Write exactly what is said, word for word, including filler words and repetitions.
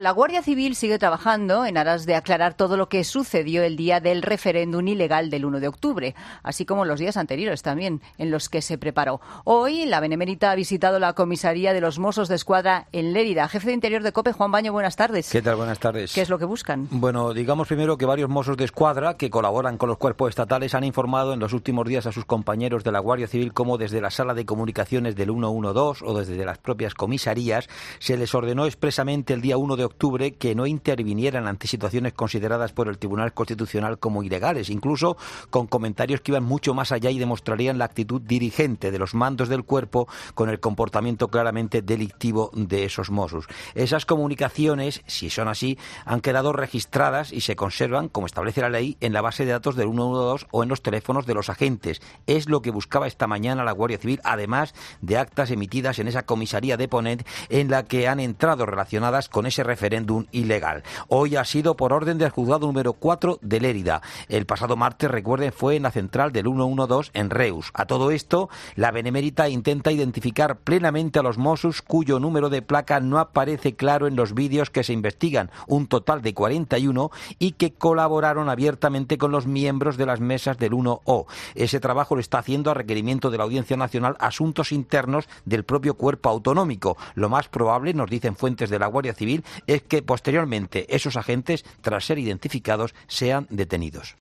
La Guardia Civil sigue trabajando en aras de aclarar todo lo que sucedió el día del referéndum ilegal del uno de octubre, así como los días anteriores también, en los que se preparó. Hoy, la Benemérita ha visitado la comisaría de los Mossos de Escuadra en Lérida. Jefe de Interior de COPE, Juan Baño, buenas tardes. ¿Qué tal? Buenas tardes. ¿Qué es lo que buscan? Bueno, digamos primero que varios Mossos de Escuadra que colaboran con los cuerpos estatales han informado en los últimos días a sus compañeros de la Guardia Civil cómo desde la sala de comunicaciones del ciento doce o desde las propias comisarías se les ordenó expresamente el día uno de octubre que no intervinieran ante situaciones consideradas por el Tribunal Constitucional como ilegales, incluso con comentarios que iban mucho más allá y demostrarían la actitud dirigente de los mandos del cuerpo con el comportamiento claramente delictivo de esos Mossos. Esas comunicaciones, si son así, han quedado registradas y se conservan, como establece la ley, en la base de datos del ciento doce o en los teléfonos de los agentes. Es lo que buscaba esta mañana la Guardia Civil, además de actas emitidas en esa comisaría de Ponent en la que han entrado relacionadas con ese referéndum ilegal. Hoy ha sido por orden del juzgado número cuatro de Lérida. El pasado martes, recuerden, fue en la central del ciento doce en Reus. A todo esto, la Benemérita intenta identificar plenamente a los Mossos cuyo número de placa no aparece claro en los vídeos que se investigan, un total de cuarenta y uno, y que colaboraron abiertamente con los miembros de las mesas del uno O. Ese trabajo lo está haciendo a requerimiento de la Audiencia Nacional Asuntos Internos del propio cuerpo autonómico. Lo más probable, nos dicen fuentes de la Guardia Civil, es que posteriormente esos agentes, tras ser identificados, sean detenidos.